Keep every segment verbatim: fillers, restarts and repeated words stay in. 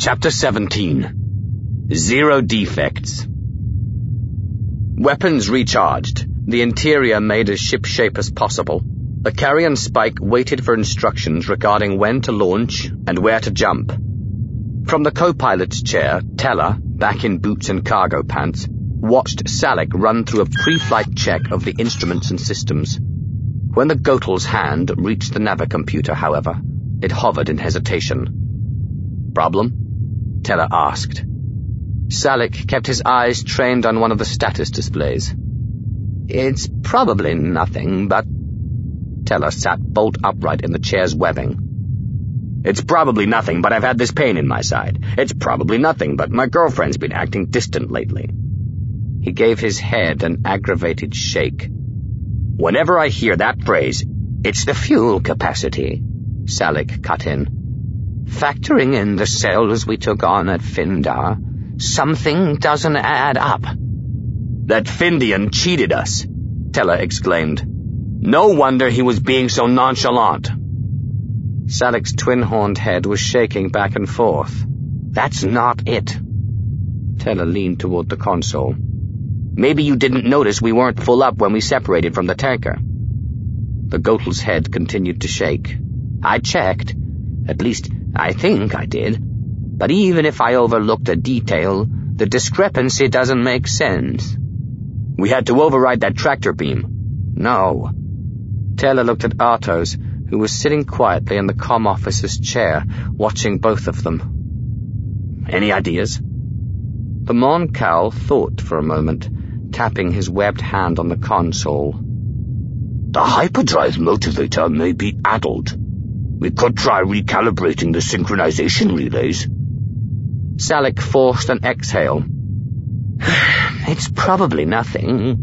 Chapter seventeen. Zero Defects. Weapons recharged, the interior made as shipshape as possible, the carrion Spike waited for instructions regarding when to launch and where to jump. From the co-pilot's chair, Teller, back in boots and cargo pants, watched Salik run through a pre-flight check of the instruments and systems. When the Gotel's hand reached the navicomputer, however, it hovered in hesitation. "Problem?" Teller asked. Salik kept his eyes trained on one of the status displays. "It's probably nothing, but..." Teller sat bolt upright in the chair's webbing. "It's probably nothing, but I've had this pain in my side. It's probably nothing, but my girlfriend's been acting distant lately." He gave his head an aggravated shake. "Whenever I hear that phrase, it's the fuel capacity," Salik cut in. "Factoring in the cells we took on at Findar, something doesn't add up." "That Findian cheated us," Teller exclaimed. "No wonder he was being so nonchalant." Salik's twin-horned head was shaking back and forth. "That's not it." Teller leaned toward the console. "Maybe you didn't notice we weren't full up when we separated from the tanker." The Gotel's head continued to shake. "I checked. At least, I think I did. But even if I overlooked a detail, the discrepancy doesn't make sense." "We had to override that tractor beam." "No." Teller looked at Artos, who was sitting quietly in the comm officer's chair, watching both of them. "Any ideas?" The Mon Cal thought for a moment, tapping his webbed hand on the console. "The hyperdrive motivator may be addled. We could try recalibrating the synchronization relays." Salik forced an exhale. "It's probably nothing."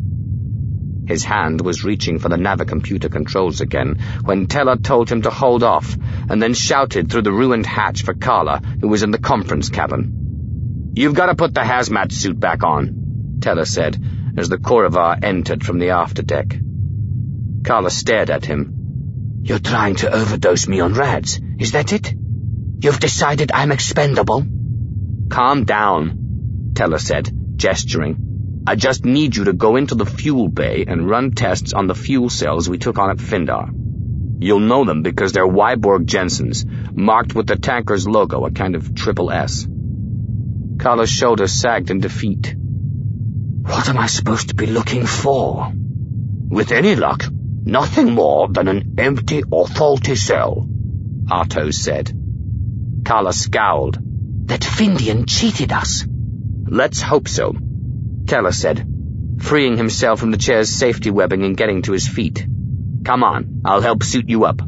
His hand was reaching for the navicomputer controls again when Teller told him to hold off, and then shouted through the ruined hatch for Carla, who was in the conference cabin. "You've got to put the hazmat suit back on," Teller said, as the Koravar entered from the afterdeck. Carla stared at him. "You're trying to overdose me on rads, is that it? You've decided I'm expendable?" "Calm down," Teller said, gesturing. "I just need you to go into the fuel bay and run tests on the fuel cells we took on at Findar. You'll know them because they're Wyborg Jensen's, marked with the tanker's logo, a kind of triple S." Carla's shoulders sagged in defeat. "What am I supposed to be looking for?" "With any luck, nothing more than an empty or faulty cell," Artos said. Carla scowled. "That Findian cheated us." "Let's hope so," Teller said, freeing himself from the chair's safety webbing and getting to his feet. "Come on, I'll help suit you up."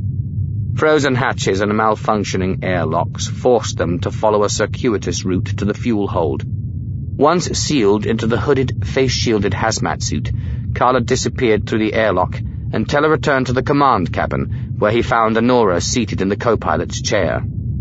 Frozen hatches and malfunctioning airlocks forced them to follow a circuitous route to the fuel hold. Once sealed into the hooded, face-shielded hazmat suit, Carla disappeared through the airlock, and Teller returned to the command cabin, where he found Honora seated in the co-pilot's chair.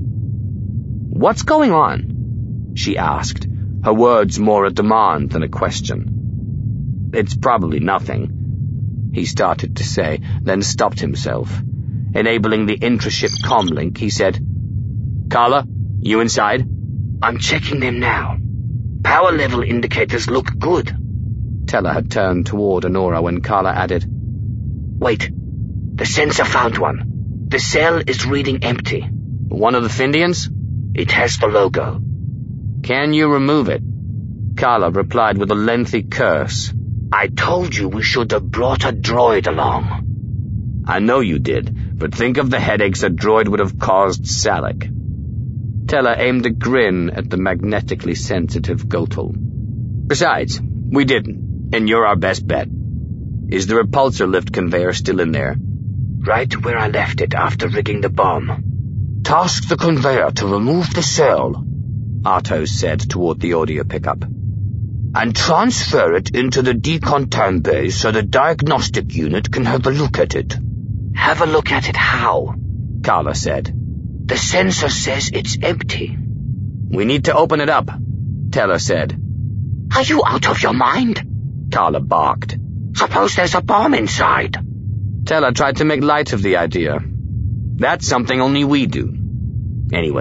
"What's going on?" she asked, her words more a demand than a question. "It's probably nothing," he started to say, then stopped himself. Enabling the intra-ship comlink, he said, "Carla, you inside?" "I'm checking them now. Power level indicators look good." Teller had turned toward Honora when Carla added, "Wait, the sensor found one. The cell is reading empty." "One of the Findians?" "It has the logo." "Can you remove it?" Carla replied with a lengthy curse. "I told you we should have brought a droid along." "I know you did, but think of the headaches a droid would have caused Salik." Teller aimed a grin at the magnetically sensitive Gotel. "Besides, we didn't, and you're our best bet. Is the repulsor lift conveyor still in there?" "Right where I left it after rigging the bomb." "Task the conveyor to remove the cell," Artos said toward the audio pickup, "and transfer it into the decontam bay so the diagnostic unit can have a look at it." "Have a look at it how?" Carla said. "The sensor says it's empty." "We need to open it up," Teller said. "Are you out of your mind?" Carla barked. "Suppose there's a bomb inside." Teller tried to make light of the idea. "That's something only we do. Anyway,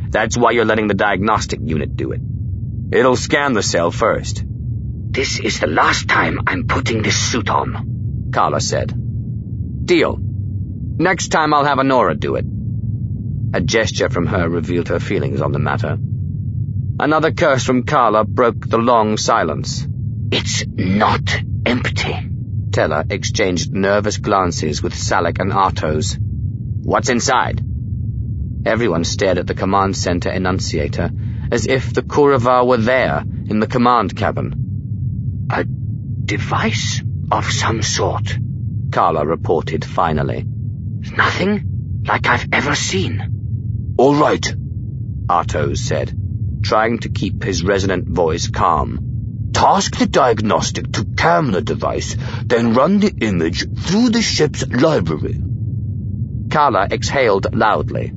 That's why you're letting the diagnostic unit do it. It'll scan the cell first. This is the last time I'm putting this suit on, Carla said. Deal. Next time I'll have Honora do it. A gesture from her revealed her feelings on the matter. Another curse from Carla broke the long silence. It's not empty. Teller exchanged nervous glances with Salek and Artos. What's inside? Everyone stared at the command center enunciator, as if the Kuravar were there, in the command cabin. A device of some sort, Carla reported finally. Nothing like I've ever seen. All right, Artos said, trying to keep his resonant voice calm. Task the diagnostic to cam the device, then run the image through the ship's library. Carla exhaled loudly.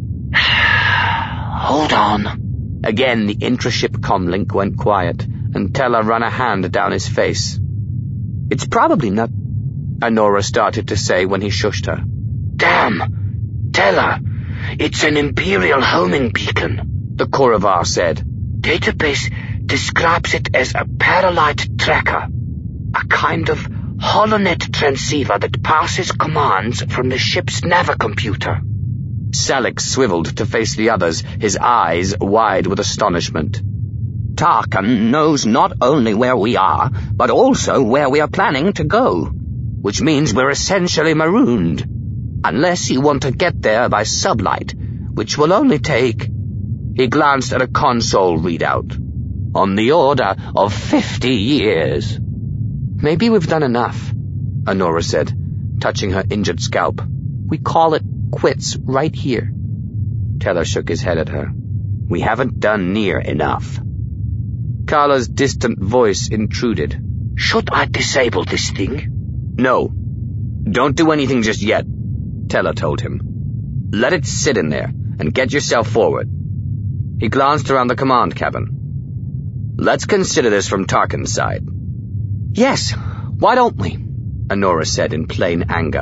Hold on. Again, the intra-ship comlink went quiet, and Teller ran a hand down his face. It's probably not... Honora started to say when he shushed her. Damn! Teller! It's an Imperial homing beacon, the Kuravar said. Database describes it as a Paralite tracker, a kind of holonet transceiver that passes commands from the ship's navicomputer. Salek swiveled to face the others, his eyes wide with astonishment. Tarkin knows not only where we are, but also where we are planning to go, which means we're essentially marooned, unless you want to get there by sublight, which will only take... He glanced at a console readout. On the order of fifty years. Maybe we've done enough, Honora said, touching her injured scalp. We call it quits right here. Teller shook his head at her. We haven't done near enough. Carla's distant voice intruded. Should I disable this thing? No. Don't do anything just yet, Teller told him. Let it sit in there, and get yourself forward. He glanced around the command cabin. Let's consider this from Tarkin's side. Yes, why don't we? Honora said in plain anger.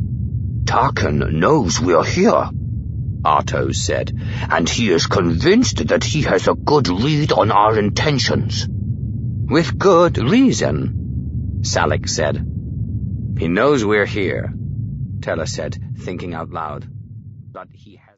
Tarkin knows we're here, Artos said, and he is convinced that he has a good read on our intentions. With good reason, Salek said. He knows we're here, Teller said, thinking out loud. But he